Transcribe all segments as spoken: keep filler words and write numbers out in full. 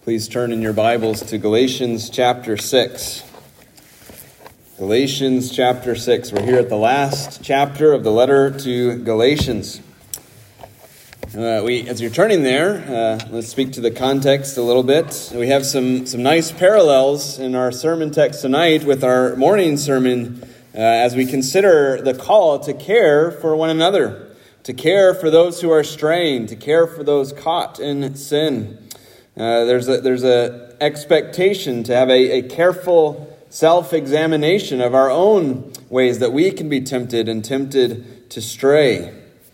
Please turn in your Bibles to Galatians chapter six. Galatians chapter six. We're here at the last chapter of the letter to Galatians. Uh, we, as you're turning there, uh, let's speak to the context a little bit. We have some, some nice parallels in our sermon text tonight with our morning sermon uh, as we consider the call to care for one another, to care for those who are straying, to care for those caught in sin. Uh, there's a there's a expectation to have a, a careful self-examination of our own ways that we can be tempted and tempted to stray.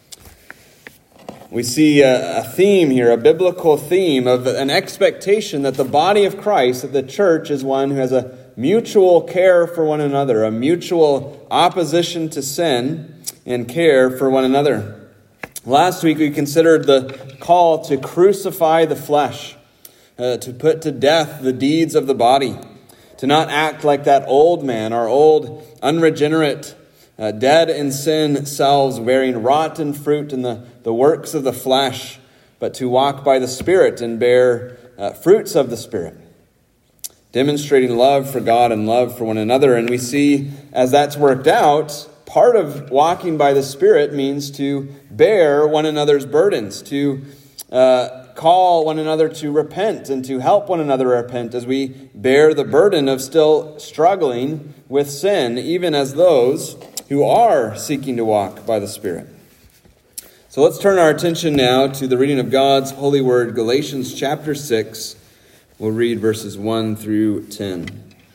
We see a, a theme here, a biblical theme of an expectation that the body of Christ, that the church is one who has a mutual care for one another, a mutual opposition to sin and care for one another. Last week we considered the call to crucify the flesh. Uh, to put to death the deeds of the body, to not act like that old man, our old, unregenerate, uh, dead in sin selves, bearing rotten fruit in the, the works of the flesh, but to walk by the Spirit and bear uh, fruits of the Spirit, demonstrating love for God and love for one another. And we see, as that's worked out, part of walking by the Spirit means to bear one another's burdens, to uh, call one another to repent and to help one another repent as we bear the burden of still struggling with sin, even as those who are seeking to walk by the Spirit. So let's turn our attention now to the reading of God's holy word, Galatians chapter six. We'll read verses one through ten.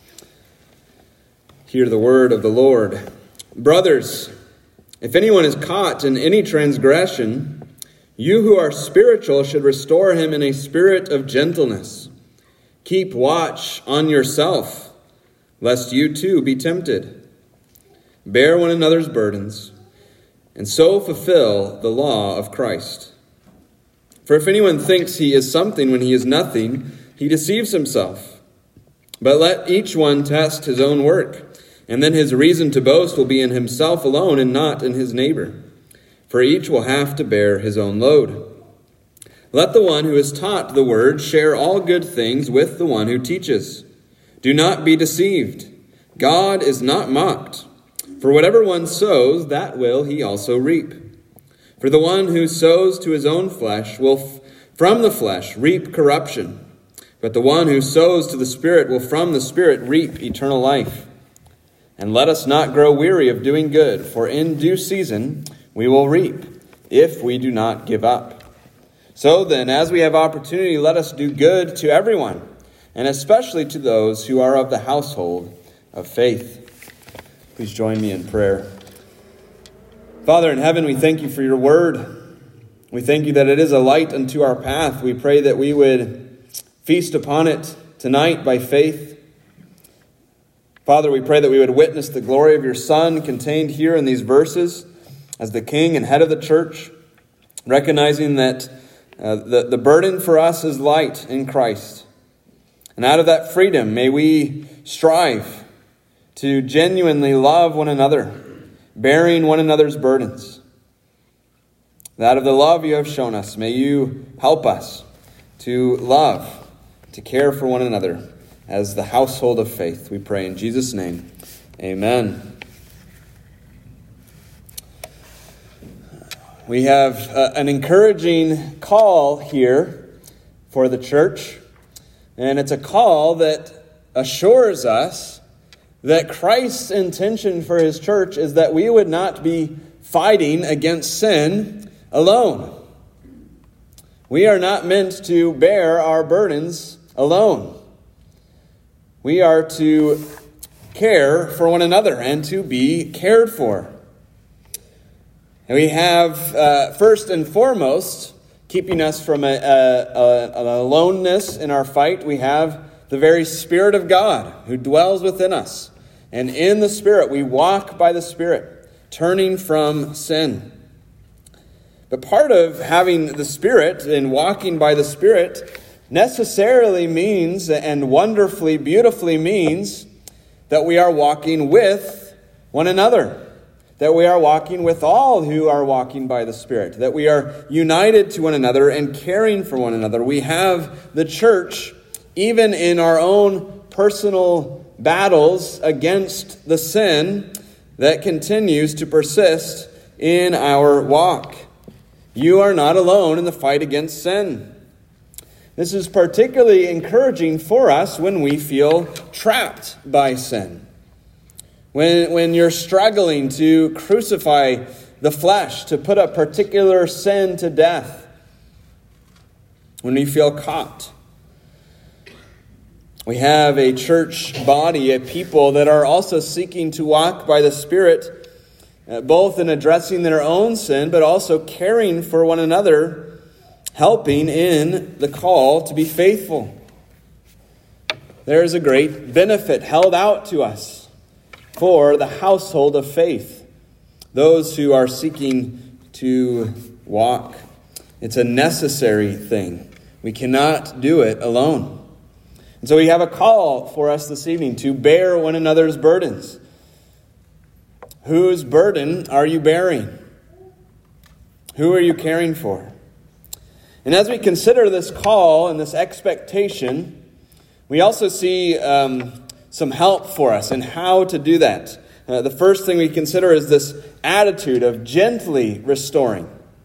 Hear the word of the Lord. Brothers, if anyone is caught in any transgression, you who are spiritual should restore him in a spirit of gentleness. Keep watch on yourself, lest you too be tempted. Bear one another's burdens, and so fulfill the law of Christ. For if anyone thinks he is something when he is nothing, he deceives himself. But let each one test his own work, and then his reason to boast will be in himself alone and not in his neighbor. For each will have to bear his own load. Let the one who is taught the word share all good things with the one who teaches. Do not be deceived. God is not mocked. For whatever one sows, that will he also reap. For the one who sows to his own flesh will f- from the flesh reap corruption. But the one who sows to the Spirit will from the Spirit reap eternal life. And let us not grow weary of doing good, for in due season we will reap, if we do not give up. So then, as we have opportunity, let us do good to everyone, and especially to those who are of the household of faith. Please join me in prayer. Father in heaven, we thank you for your word. We thank you that it is a light unto our path. We pray that we would feast upon it tonight by faith. Father, we pray that we would witness the glory of your Son contained here in these verses, as the King and head of the church, recognizing that uh, the, the burden for us is light in Christ. And out of that freedom, may we strive to genuinely love one another, bearing one another's burdens. Out of the love you have shown us, may you help us to love, to care for one another as the household of faith. We pray in Jesus' name. Amen. We have uh, an encouraging call here for the church, and it's a call that assures us that Christ's intention for his church is that we would not be fighting against sin alone. We are not meant to bear our burdens alone. We are to care for one another and to be cared for. And we have, uh, first and foremost, keeping us from a, a, a, an aloneness in our fight, we have the very Spirit of God who dwells within us. And in the Spirit, we walk by the Spirit, turning from sin. But part of having the Spirit and walking by the Spirit necessarily means, and wonderfully, beautifully means, that we are walking with one another. That we are walking with all who are walking by the Spirit. That we are united to one another and caring for one another. We have the church even in our own personal battles against the sin that continues to persist in our walk. You are not alone in the fight against sin. This is particularly encouraging for us when we feel trapped by sin. When, when you're struggling to crucify the flesh, to put a particular sin to death. When we feel caught. We have a church body, a people that are also seeking to walk by the Spirit, uh, both in addressing their own sin, but also caring for one another, helping in the call to be faithful. There is a great benefit held out to us for the household of faith, those who are seeking to walk. It's a necessary thing. We cannot do it alone. And so we have a call for us this evening to bear one another's burdens. Whose burden are you bearing? Who are you caring for? And as we consider this call and this expectation, we also see um, some help for us in how to do that. Uh, the first thing we consider is this attitude of gently restoring.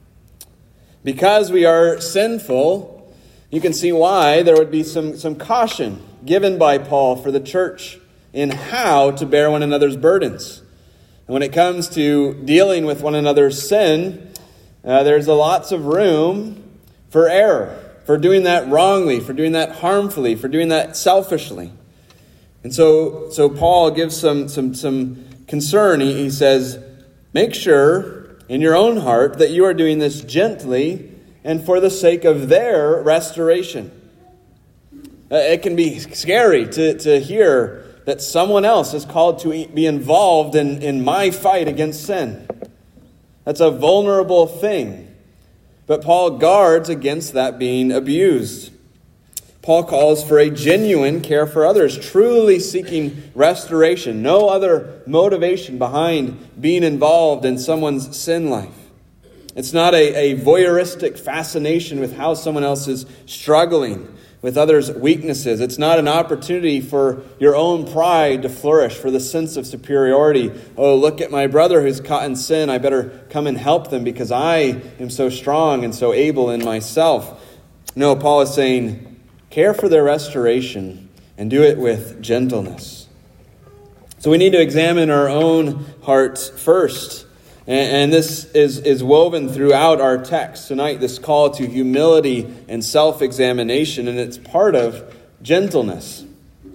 Because we are sinful, you can see why there would be some, some caution given by Paul for the church in how to bear one another's burdens. And when it comes to dealing with one another's sin, uh, there's a lots of room for error, for doing that wrongly, for doing that harmfully, for doing that selfishly. And so, so Paul gives some, some, some concern. He, he says, make sure in your own heart that you are doing this gently and for the sake of their restoration. Uh, it can be scary to, to hear that someone else is called to be involved in, in my fight against sin. That's a vulnerable thing. But Paul guards against that being abused. Paul calls for a genuine care for others, truly seeking restoration. No other motivation behind being involved in someone's sin life. It's not a, a voyeuristic fascination with how someone else is struggling with others' weaknesses. It's not an opportunity for your own pride to flourish, for the sense of superiority. Oh, look at my brother who's caught in sin. I better come and help them because I am so strong and so able in myself. No, Paul is saying, care for their restoration and do it with gentleness. So we need to examine our own hearts first. And this is, is woven throughout our text tonight, this call to humility and self-examination, and it's part of gentleness.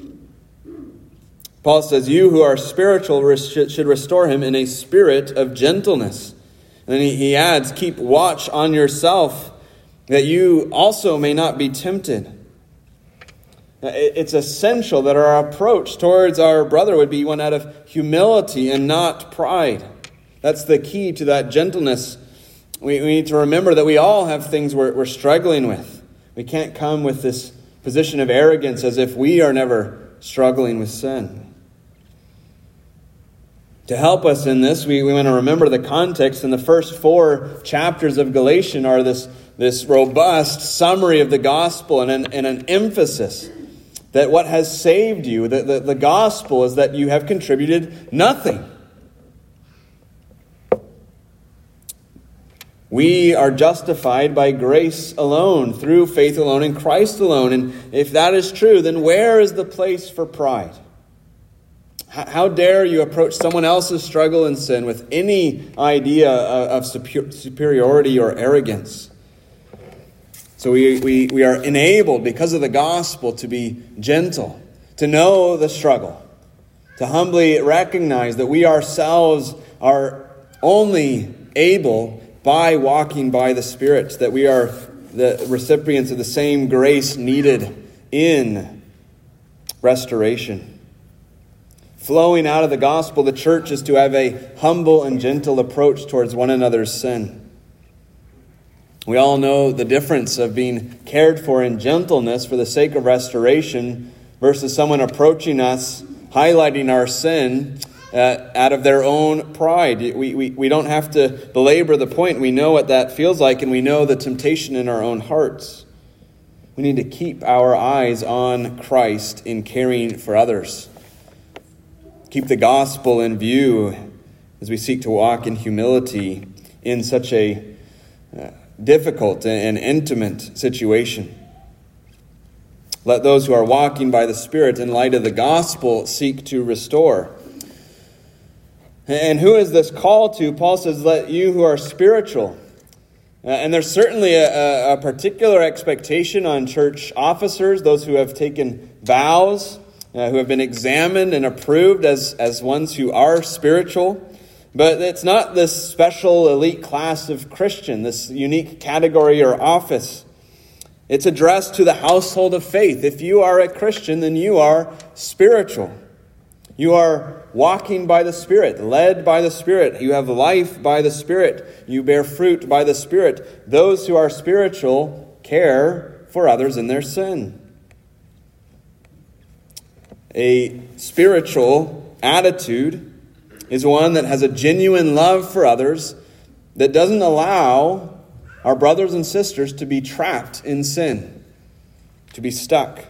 Paul says, you who are spiritual should restore him in a spirit of gentleness. And then he adds, keep watch on yourself, that you also may not be tempted. It's essential that our approach towards our brother would be one out of humility and not pride. That's the key to that gentleness. We, we need to remember that we all have things we're, we're struggling with. We can't come with this position of arrogance as if we are never struggling with sin. To help us in this, we, we want to remember the context. In the first four chapters of Galatians are this, this robust summary of the gospel and an, and an emphasis that what has saved you, the, the, the gospel, is that you have contributed nothing. We are justified by grace alone, through faith alone, in Christ alone. And if that is true, then where is the place for pride? How dare you approach someone else's struggle and sin with any idea of superiority or arrogance? So we, we, we are enabled, because of the gospel, to be gentle, to know the struggle, to humbly recognize that we ourselves are only able by walking by the Spirit, that we are the recipients of the same grace needed in restoration. Flowing out of the gospel, the church is to have a humble and gentle approach towards one another's sin. We all know the difference of being cared for in gentleness for the sake of restoration versus someone approaching us, highlighting our sin Uh, out of their own pride. We, we, we don't have to belabor the point. We know what that feels like, and we know the temptation in our own hearts. we need to keep our eyes on Christ in caring for others. Keep the gospel in view as we seek to walk in humility in such a uh, difficult and intimate situation. Let those who are walking by the Spirit in light of the gospel seek to restore. And who is this call to? Paul says, let you who are spiritual. Uh, and there's certainly a, a particular expectation on church officers, those who have taken vows, uh, who have been examined and approved as, as ones who are spiritual. But it's not this special elite class of Christian, this unique category or office. It's addressed to the household of faith. If you are a Christian, then you are spiritual. You are walking by the Spirit, led by the Spirit. You have life by the Spirit. You bear fruit by the Spirit. Those who are spiritual care for others in their sin. A spiritual attitude is one that has a genuine love for others that doesn't allow our brothers and sisters to be trapped in sin, to be stuck.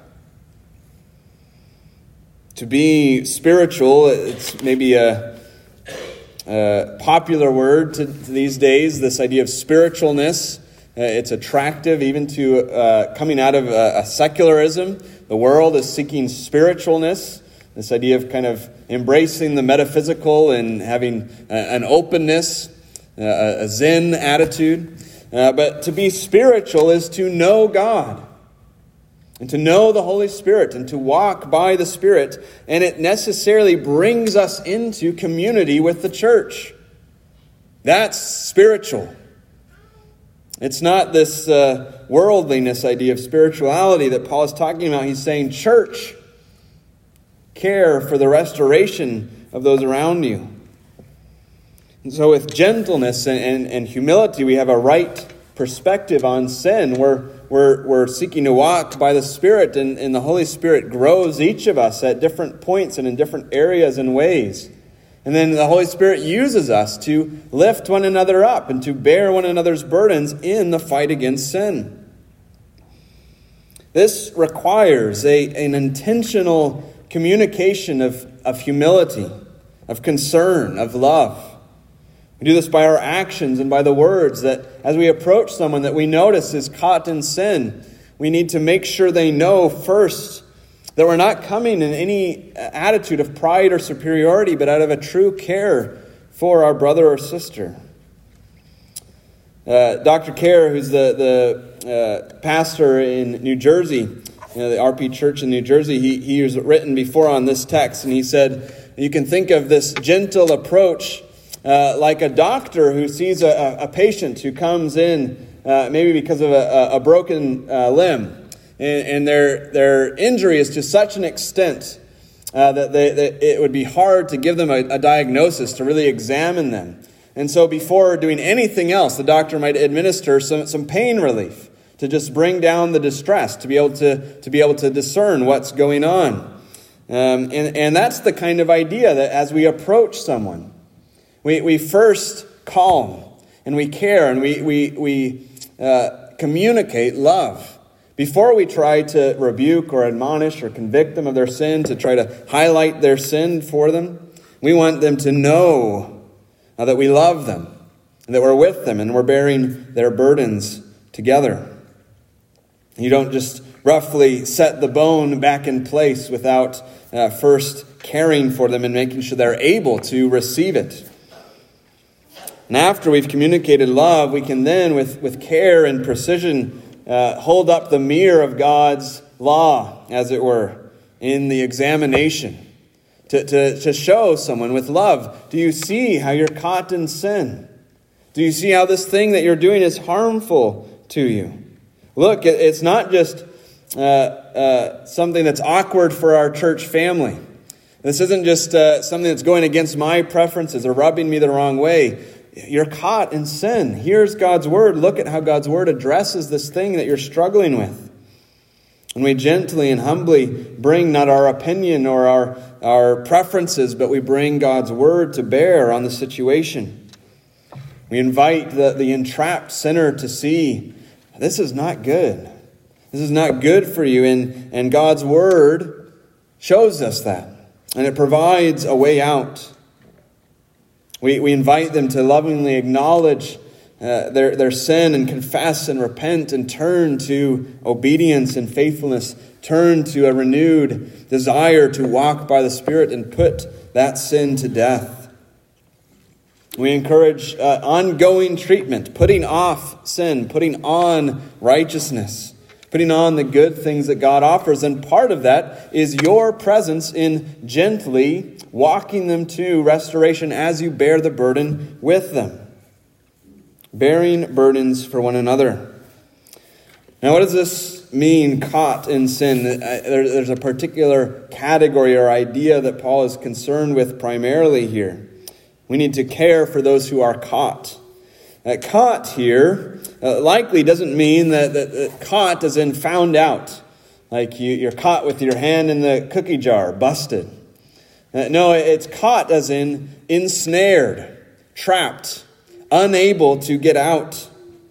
To be spiritual, it's maybe a, a popular word to, to these days, this idea of spiritualness. Uh, it's attractive even to uh, coming out of a, a secularism. The world is seeking spiritualness. This idea of kind of embracing the metaphysical and having uh, an openness, uh, a Zen attitude. Uh, but to be spiritual is to know God and to know the Holy Spirit and to walk by the Spirit. And it necessarily brings us into community with the church. That's spiritual. It's not this uh, worldliness idea of spirituality that Paul is talking about. He's saying, church, care for the restoration of those around you. And so with gentleness and, and, and humility, we have a right perspective on sin. We're, we're, we're seeking to walk by the Spirit, and, and the Holy Spirit grows each of us at different points and in different areas and ways. And then the Holy Spirit uses us to lift one another up and to bear one another's burdens in the fight against sin. This requires a, an intentional communication of, of humility, of concern, of love. We do this by our actions and by the words that as we approach someone that we notice is caught in sin, we need to make sure they know first that we're not coming in any attitude of pride or superiority, but out of a true care for our brother or sister. Uh, Doctor Kerr, who's the, the uh, pastor in New Jersey, you know, the R P Church in New Jersey, he, he has written before on this text, and he said, you can think of this gentle approach uh, like a doctor who sees a, a patient who comes in uh, maybe because of a, a broken uh, limb, and, and their their injury is to such an extent uh, that, they, that it would be hard to give them a, a diagnosis, to really examine them. And so before doing anything else, the doctor might administer some, some pain relief to just bring down the distress, to be able to, to be able to discern what's going on. Um, and, and that's the kind of idea that as we approach someone, we, we first calm and we care and we, we, we uh, communicate love before we try to rebuke or admonish or convict them of their sin, to try to highlight their sin for them. We want them to know uh, that we love them, and that we're with them and we're bearing their burdens together. You don't just roughly set the bone back in place without uh, first caring for them and making sure they're able to receive it. And after we've communicated love, we can then, with, with care and precision, uh, hold up the mirror of God's law, as it were, in the examination. To, to, to show someone with love, do you see how you're caught in sin? Do you see how this thing that you're doing is harmful to you? Look, it's not just uh, uh, something that's awkward for our church family. This isn't just uh, something that's going against my preferences or rubbing me the wrong way. You're caught in sin. Here's God's word. Look at how God's word addresses this thing that you're struggling with. And we gently and humbly bring not our opinion or our, our preferences, but we bring God's word to bear on the situation. We invite the, the entrapped sinner to see, this is not good. This is not good for you, and, and God's Word shows us that. And it provides a way out. We, we invite them to lovingly acknowledge uh, their, their sin and confess and repent and turn to obedience and faithfulness. Turn to a renewed desire to walk by the Spirit and put that sin to death. We encourage uh, ongoing treatment, putting off sin, putting on righteousness, putting on the good things that God offers. And part of that is your presence in gently walking them to restoration as you bear the burden with them. Bearing burdens for one another. Now, what does this mean, caught in sin? There's a particular category or idea that Paul is concerned with primarily here. We need to care for those who are caught. Uh, caught here uh, likely doesn't mean that, that, that caught as in found out. Like you, you're caught with your hand in the cookie jar, busted. Uh, no, it's caught as in ensnared, trapped, unable to get out.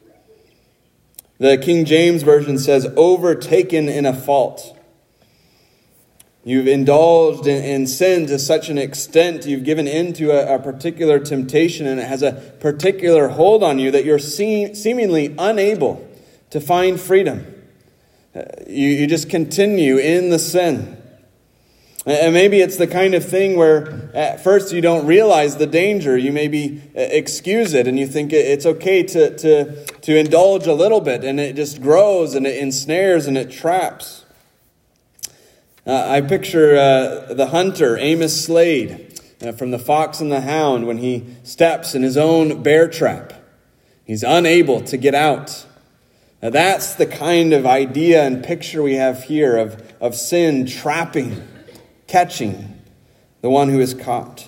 The King James Version says, overtaken in a fault. You've indulged in, in sin to such an extent, you've given into a, a particular temptation, and it has a particular hold on you that you're see, seemingly unable to find freedom. Uh, you, you just continue in the sin. And maybe it's the kind of thing where at first you don't realize the danger. You maybe excuse it and you think it's okay to, to, to indulge a little bit, and it just grows and it ensnares and it traps. Uh, I picture uh, the hunter, Amos Slade, uh, from The Fox and the Hound, when he steps in his own bear trap. He's unable to get out. Now that's the kind of idea and picture we have here of, of sin trapping, catching the one who is caught.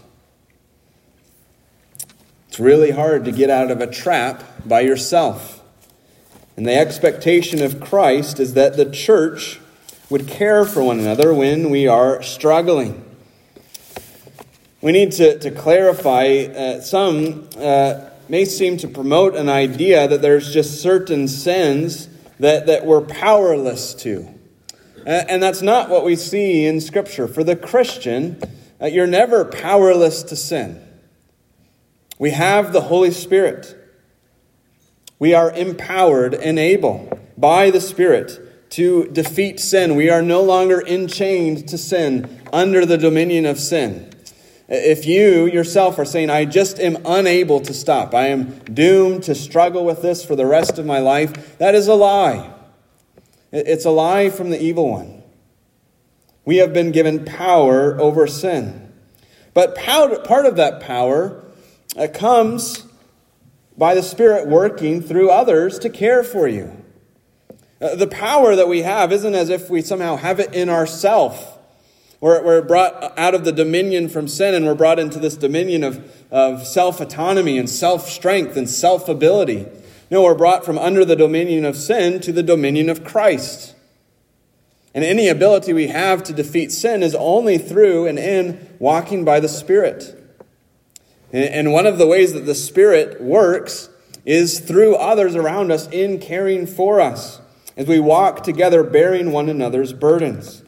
It's really hard to get out of a trap by yourself. And the expectation of Christ is that the church would care for one another when we are struggling. We need to, to clarify, uh, some uh, may seem to promote an idea that there's just certain sins that, that we're powerless to. Uh, and that's not what we see in Scripture. For the Christian, uh, you're never powerless to sin. We have the Holy Spirit. We are empowered and able by the Spirit to defeat sin. We are no longer enchained to sin, under the dominion of sin. If you yourself are saying, I just am unable to stop, I am doomed to struggle with this for the rest of my life, that is a lie. It's a lie from the evil one. We have been given power over sin. But part of that power comes by the Spirit working through others to care for you. Uh, the power that we have isn't as if we somehow have it in ourselves. We're, we're brought out of the dominion from sin, and we're brought into this dominion of, of self-autonomy and self-strength and self-ability. No, we're brought from under the dominion of sin to the dominion of Christ. And any ability we have to defeat sin is only through and in walking by the Spirit. And, and one of the ways that the Spirit works is through others around us in caring for us, as we walk together bearing one another's burdens.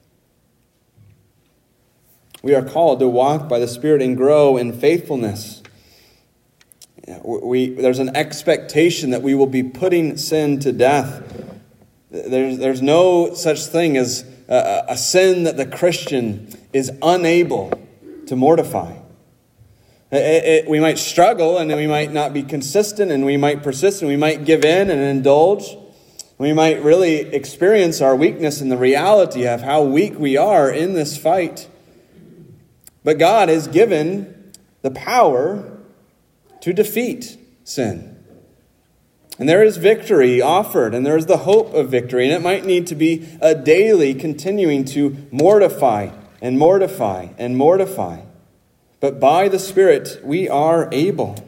We are called to walk by the Spirit and grow in faithfulness. We, there's an expectation that we will be putting sin to death. There's, there's no such thing as a, a sin that the Christian is unable to mortify. It, it, we might struggle, and we might not be consistent, and we might persist, and we might give in and indulge. We might really experience our weakness and the reality of how weak we are in this fight. But God has given the power to defeat sin. And there is victory offered, and there is the hope of victory. And it might need to be a daily continuing to mortify and mortify and mortify. But by the Spirit, we are able.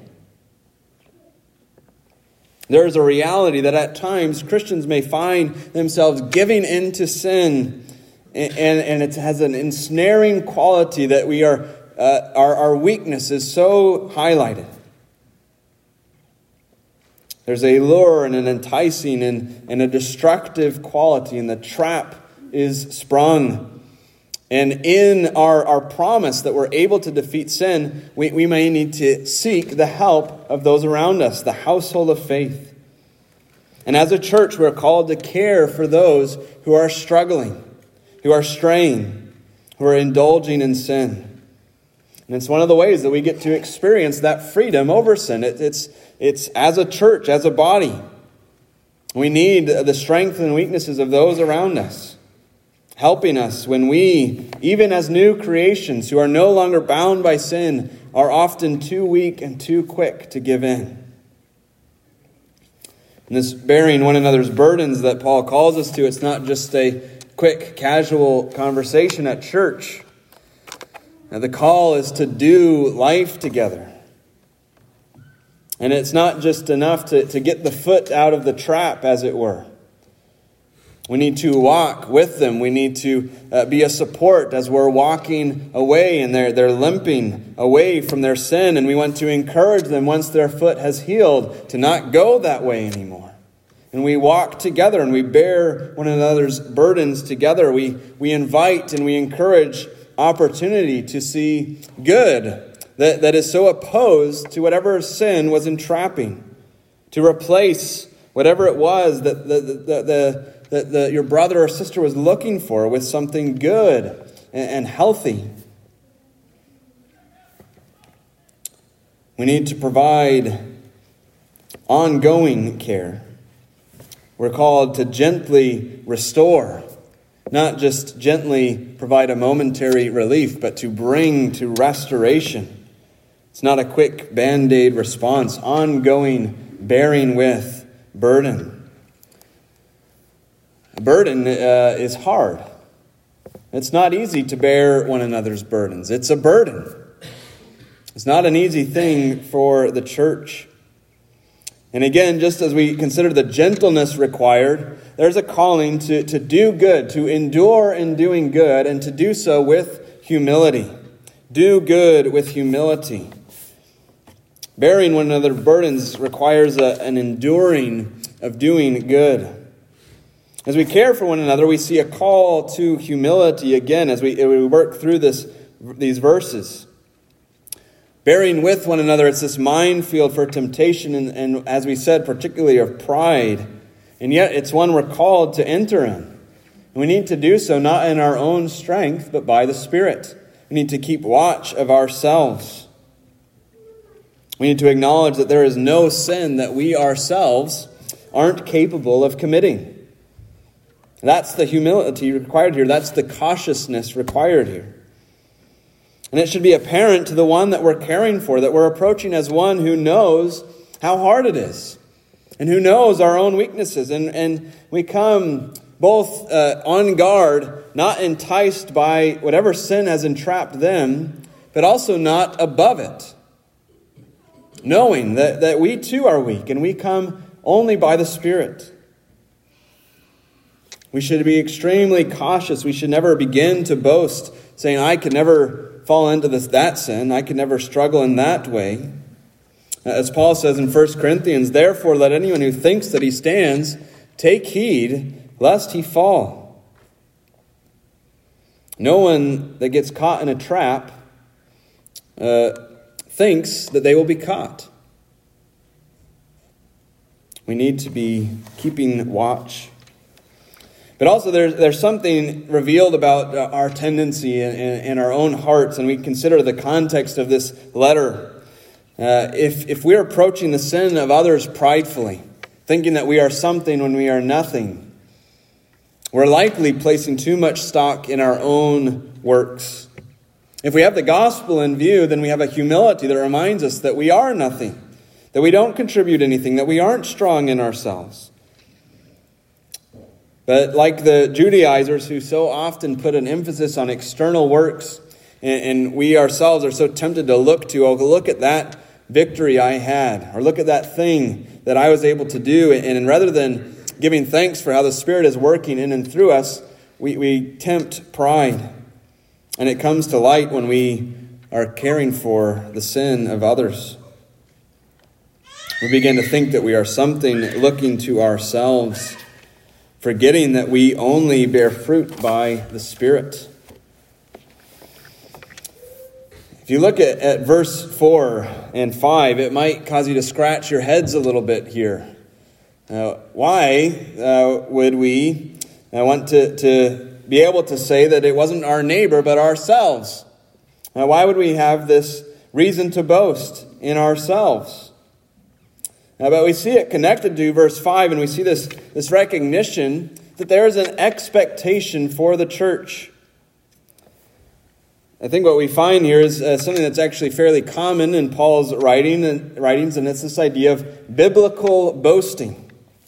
There is a reality that at times Christians may find themselves giving into sin, and, and, and it has an ensnaring quality that we are uh, our, our weakness is so highlighted. There's a lure and an enticing and, and a destructive quality, and the trap is sprung. And in our, our promise that we're able to defeat sin, we, we may need to seek the help of those around us, the household of faith. And as a church, we're called to care for those who are struggling, who are straying, who are indulging in sin. And it's one of the ways that we get to experience that freedom over sin. It, it's, it's as a church, as a body. We need the strength and weaknesses of those around us, helping us when we, even as new creations who are no longer bound by sin, are often too weak and too quick to give in. And this bearing one another's burdens that Paul calls us to, it's not just a quick, casual conversation at church. Now, the call is to do life together. And it's not just enough to, to get the foot out of the trap, as it were. We need to walk with them. We need to uh, be a support as we're walking away and they're, they're limping away from their sin. And we want to encourage them once their foot has healed to not go that way anymore. And we walk together and we bear one another's burdens together. We, we invite and we encourage opportunity to see good that, that is so opposed to whatever sin was entrapping, to replace whatever it was that the, the, the, the, the, your brother or sister was looking for with something good and, and healthy. We need to provide ongoing care. We're called to gently restore. Not just gently provide a momentary relief, but to bring to restoration. It's not a quick Band-Aid response. Ongoing bearing with burden. Burden uh, is hard. It's not easy to bear one another's burdens. It's a burden. It's not an easy thing for the church. And again, just as we consider the gentleness required, there's a calling to, to do good, to endure in doing good, and to do so with humility. Do good with humility. Bearing one another's burdens requires a, an enduring of doing good. As we care for one another, we see a call to humility again as we, as we work through this, these verses. Bearing with one another, it's this minefield for temptation and, and, as we said, particularly of pride. And yet it's one we're called to enter in. And we need to do so not in our own strength, but by the Spirit. We need to keep watch of ourselves. We need to acknowledge that there is no sin that we ourselves aren't capable of committing. That's the humility required here. That's the cautiousness required here. And it should be apparent to the one that we're caring for, that we're approaching as one who knows how hard it is and who knows our own weaknesses. And, and we come both uh, on guard, not enticed by whatever sin has entrapped them, but also not above it. Knowing that, that we too are weak and we come only by the Spirit. We should be extremely cautious. We should never begin to boast, saying, I could never fall into this that sin. I could never struggle in that way. As Paul says in First Corinthians, therefore let anyone who thinks that he stands take heed lest he fall. No one that gets caught in a trap uh, thinks that they will be caught. We need to be keeping watch. But also there's, there's something revealed about our tendency in, in, in our own hearts, and we consider the context of this letter. Uh, if, if we're approaching the sin of others pridefully, thinking that we are something when we are nothing, we're likely placing too much stock in our own works. If we have the gospel in view, then we have a humility that reminds us that we are nothing, that we don't contribute anything, that we aren't strong in ourselves. But like the Judaizers who so often put an emphasis on external works, and, and we ourselves are so tempted to look to, oh, look at that victory I had, or look at that thing that I was able to do. And, and rather than giving thanks for how the Spirit is working in and through us, we, we tempt pride. And it comes to light when we are caring for the sin of others. We begin to think that we are something looking to ourselves, forgetting that we only bear fruit by the Spirit. If you look at, at verse four and five, it might cause you to scratch your heads a little bit here. Uh, why uh, would we uh, want to, to be able to say that it wasn't our neighbor but ourselves? Uh, why would we have this reason to boast in ourselves? Uh, but we see it connected to verse five, and we see this, this recognition that there is an expectation for the church. I think what we find here is uh, something that's actually fairly common in Paul's writing and writings, and it's this idea of biblical boasting.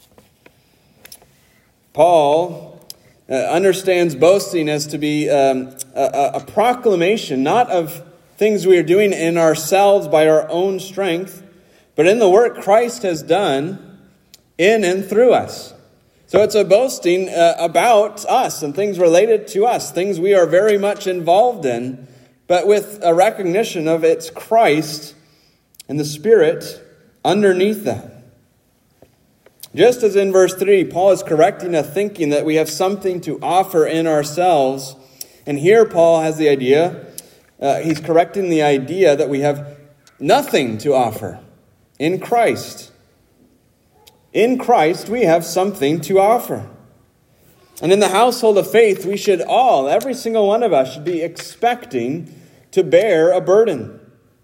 Paul uh, understands boasting as to be um, a, a proclamation, not of things we are doing in ourselves by our own strength, but in the work Christ has done in and through us. So it's a boasting uh, about us and things related to us, things we are very much involved in, but with a recognition of it's Christ and the Spirit underneath that. Just as in verse three, Paul is correcting a thinking that we have something to offer in ourselves. And here Paul has the idea, uh, he's correcting the idea that we have nothing to offer in Christ. In Christ, we have something to offer. And in the household of faith, we should all, every single one of us, should be expecting to bear a burden.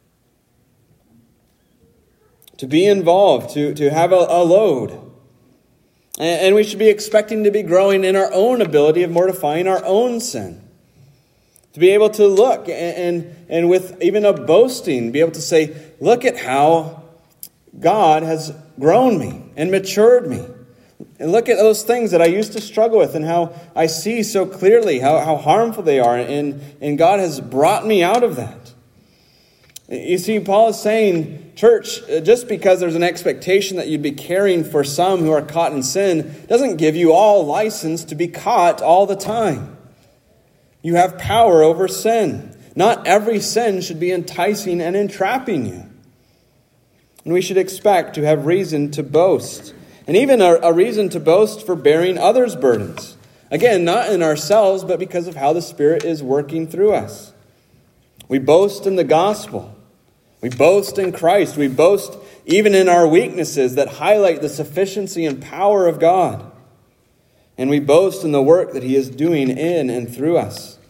To be involved, to, to have a, a load. And, and we should be expecting to be growing in our own ability of mortifying our own sin. To be able to look and, and, and with even a boasting, be able to say, look at how God has grown me and matured me. And look at those things that I used to struggle with and how I see so clearly how, how harmful they are. And, and God has brought me out of that. You see, Paul is saying, church, just because there's an expectation that you'd be caring for some who are caught in sin doesn't give you all license to be caught all the time. You have power over sin. Not every sin should be enticing and entrapping you. And we should expect to have reason to boast. And even a, a reason to boast for bearing others' burdens. Again, not in ourselves, but because of how the Spirit is working through us. We boast in the gospel. We boast in Christ. We boast even in our weaknesses that highlight the sufficiency and power of God. And we boast in the work that He is doing in and through us.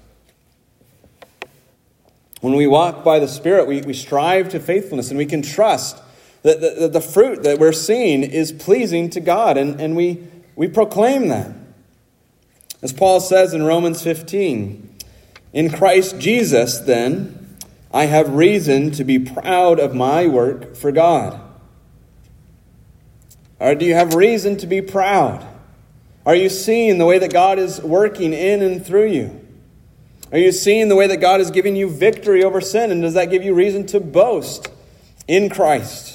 When we walk by the Spirit, we, we strive to faithfulness, and we can trust that the, the fruit that we're seeing is pleasing to God, and, and we, we proclaim that. As Paul says in Romans fifteen, in Christ Jesus, then, I have reason to be proud of my work for God. Or do you have reason to be proud? Are you seeing the way that God is working in and through you? Are you seeing the way that God is giving you victory over sin? And does that give you reason to boast in Christ?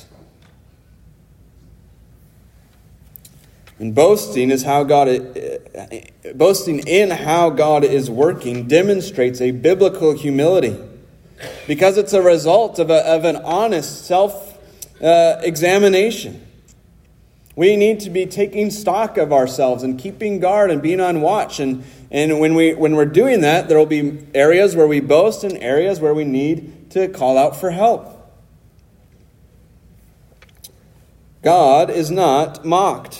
And boasting is how God, boasting in how God is working demonstrates a biblical humility, because it's a result of, a, of an honest self-examination. Uh, we need to be taking stock of ourselves and keeping guard and being on watch. And, and when, we, when we're doing that, there will be areas where we boast and areas where we need to call out for help. God is not mocked.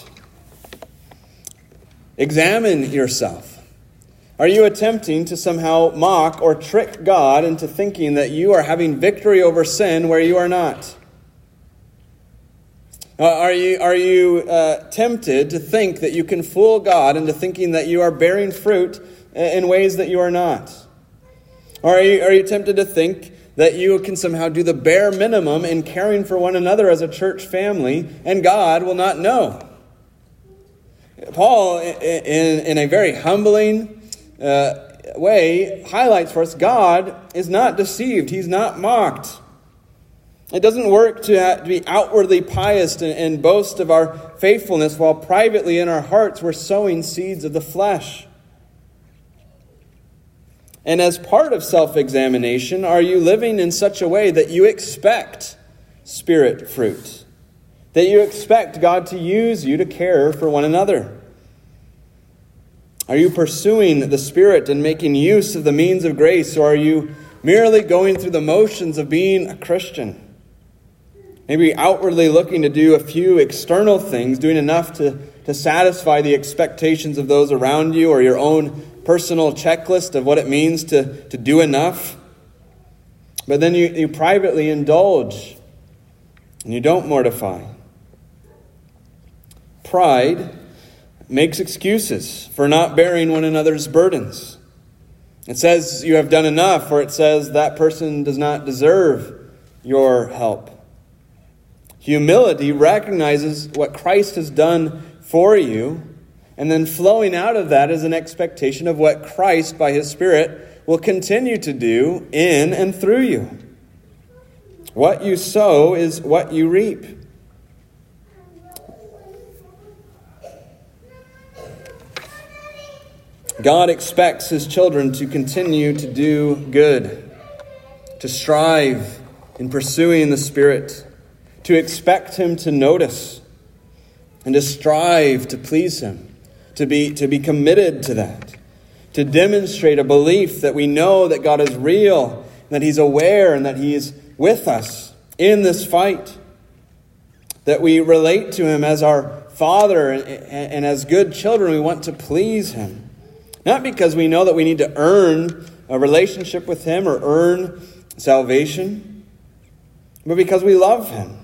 Examine yourself. Are you attempting to somehow mock or trick God into thinking that you are having victory over sin where you are not? Uh, are you, are you uh, tempted to think that you can fool God into thinking that you are bearing fruit in ways that you are not? Or are you, are you tempted to think that you can somehow do the bare minimum in caring for one another as a church family and God will not know? Paul, in, in a very humbling uh, way, highlights for us God is not deceived. He's not mocked. It doesn't work to, have, to be outwardly pious and, and boast of our faithfulness while privately in our hearts we're sowing seeds of the flesh. And as part of self-examination, are you living in such a way that you expect Spirit fruit? That you expect God to use you to care for one another? Are you pursuing the Spirit and making use of the means of grace, or are you merely going through the motions of being a Christian? Maybe outwardly looking to do a few external things, doing enough to, to satisfy the expectations of those around you, or your own personal checklist of what it means to, to do enough. But then you, you privately indulge and you don't mortify. Pride makes excuses for not bearing one another's burdens. It says you have done enough, or it says that person does not deserve your help. Humility recognizes what Christ has done for you, and then flowing out of that is an expectation of what Christ, by His Spirit, will continue to do in and through you. What you sow is what you reap. God expects His children to continue to do good, to strive in pursuing the Spirit, to expect Him to notice, and to strive to please Him, to be, to be committed to that, to demonstrate a belief that we know that God is real, that He's aware, and that He is with us in this fight, that we relate to Him as our Father, and, and as good children we want to please Him. Not because we know that we need to earn a relationship with Him or earn salvation, but because we love Him.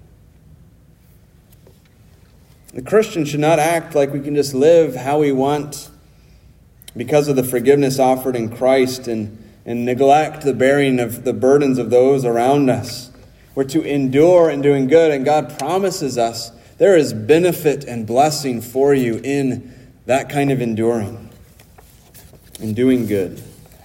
The Christian should not act like we can just live how we want because of the forgiveness offered in Christ and, and neglect the bearing of the burdens of those around us. We're to endure in doing good, and God promises us there is benefit and blessing for you in that kind of enduring. In doing good.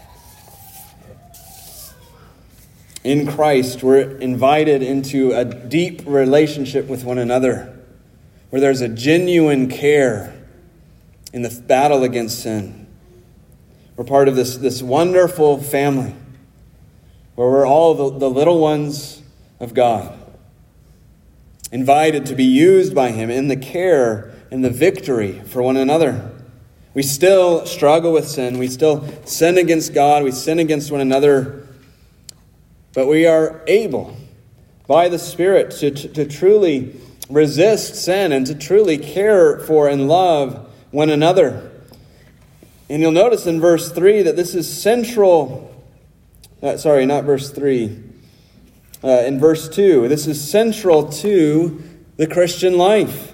In Christ, we're invited into a deep relationship with one another, where there's a genuine care in the battle against sin. We're part of this, this wonderful family, where we're all the, the little ones of God, invited to be used by Him in the care and the victory for one another. We still struggle with sin. We still sin against God. We sin against one another. But we are able, by the Spirit, to, to, to truly resist sin and to truly care for and love one another. And you'll notice in verse three that this is central. Uh, sorry, not verse three. Uh, in verse two, this is central to the Christian life.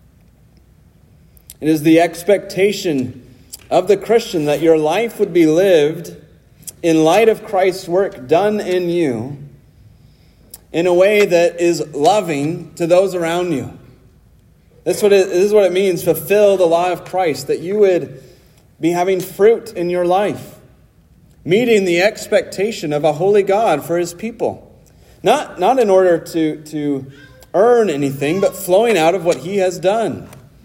It is the expectation of the Christian that your life would be lived in light of Christ's work done in you in a way that is loving to those around you. This is what it, this is what it means, fulfill the law of Christ, that you would be having fruit in your life, meeting the expectation of a holy God for His people. Not, not in order to, to earn anything, but flowing out of what He has done.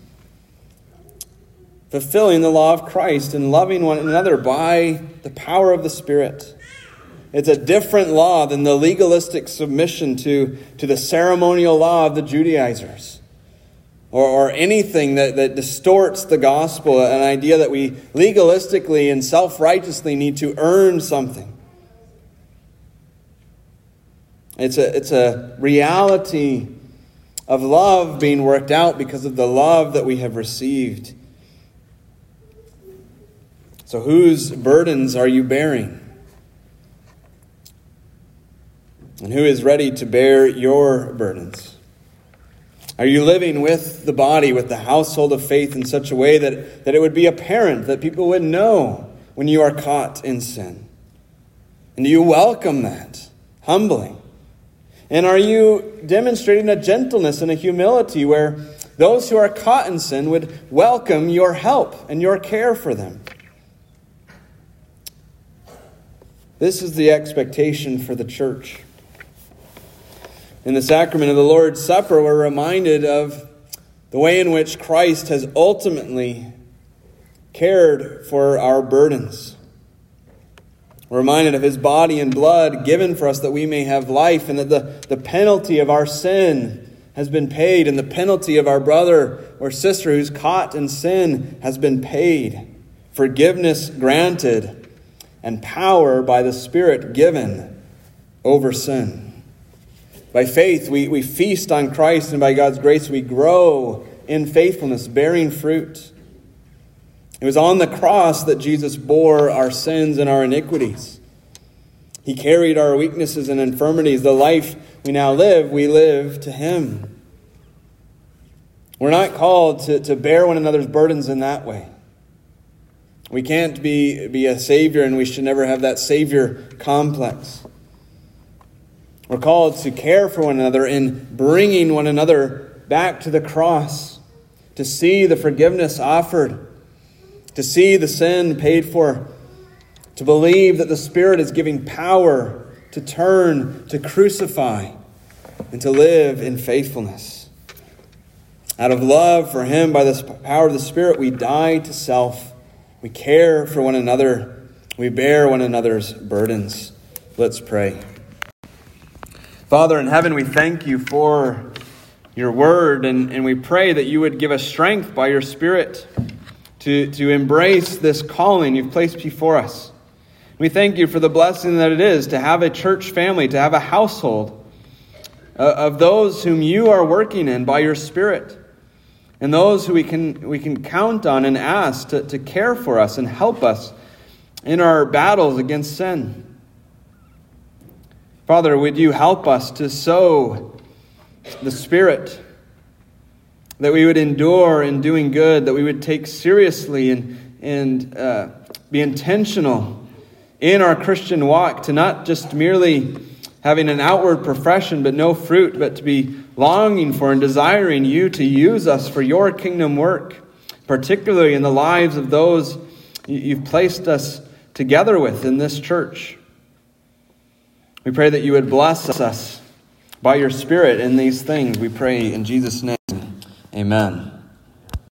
Fulfilling the law of Christ and loving one another by the power of the Spirit. It's a different law than the legalistic submission to, to the ceremonial law of the Judaizers. Or, or anything that, that distorts the gospel, an idea that we legalistically and self-righteously need to earn something. It's a, it's a reality of love being worked out because of the love that we have received. So whose burdens are you bearing? And who is ready to bear your burdens? Are you living with the body, with the household of faith in such a way that, that it would be apparent, that people would know when you are caught in sin? And do you welcome that humbly? And are you demonstrating a gentleness and a humility where those who are caught in sin would welcome your help and your care for them? This is the expectation for the church. In the sacrament of the Lord's Supper, we're reminded of the way in which Christ has ultimately cared for our burdens. We're reminded of His body and blood given for us that we may have life, and that the, the penalty of our sin has been paid, and the penalty of our brother or sister who's caught in sin has been paid. Forgiveness granted, and power by the Spirit given over sin. By faith, we, we feast on Christ, and by God's grace, we grow in faithfulness, bearing fruit. It was on the cross that Jesus bore our sins and our iniquities. He carried our weaknesses and infirmities. The life we now live, we live to Him. We're not called to, to bear one another's burdens in that way. We can't be, be a Savior, and we should never have that Savior complex. We're called to care for one another in bringing one another back to the cross, to see the forgiveness offered, to see the sin paid for, to believe that the Spirit is giving power to turn, to crucify, and to live in faithfulness. Out of love for Him, by the power of the Spirit, we die to self. We care for one another. We bear one another's burdens. Let's pray. Father in heaven, we thank You for Your word, and, and we pray that You would give us strength by Your Spirit to, to embrace this calling You've placed before us. We thank You for the blessing that it is to have a church family, to have a household uh, of those whom You are working in by Your Spirit, and those who we can we can count on and ask to, to care for us and help us in our battles against sin. Father, would You help us to sow the Spirit, that we would endure in doing good, that we would take seriously and, and uh, be intentional in our Christian walk, to not just merely having an outward profession but no fruit, but to be longing for and desiring You to use us for Your kingdom work, particularly in the lives of those You've placed us together with in this church. We pray that You would bless us by Your Spirit in these things. We pray in Jesus' name. Amen.